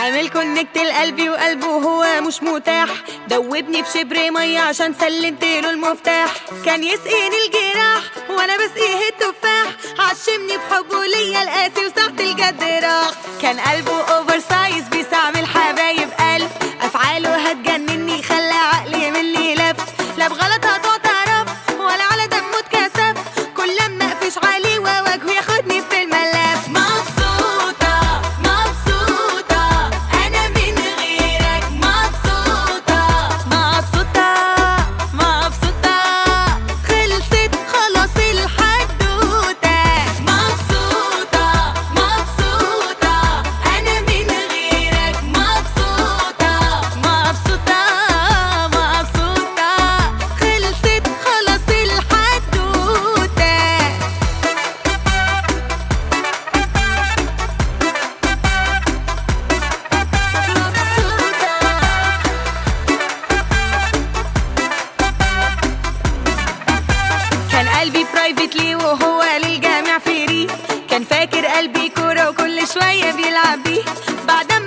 عامل كونكت لقلبي وقلبه هو مش متاح، دوبني في شبر مية عشان سلمت له المفتاح. كان يسقيني الجراح وانا بسقيه التفاح، عشمني بحبه ليا القاسي وساعة الجد راح. كان قلبه اوفر سايز بيستعمل حبايب قلب، افعاله هتجنني خلى عقلي مني لف. لا بغلط هتقع تعرف ولا على دمه اتكسف، كل لما اقفش عليه وواجهه ياخدني في الملف. مبسوطة مبسوطة انا من غيرك، مبسوطة مبسوطة مبسوطة خلصت خلاص الحدوتة. مبسوطة مبسوطة انا من غيرك، مبسوطة مبسوطة مبسوطة خلصت خلاص الحدوتة. كان قلبي برايفتلي وهو للجميع فري، كان فاكر قلبي كورة وكل شوية بيلعب بيه. بعد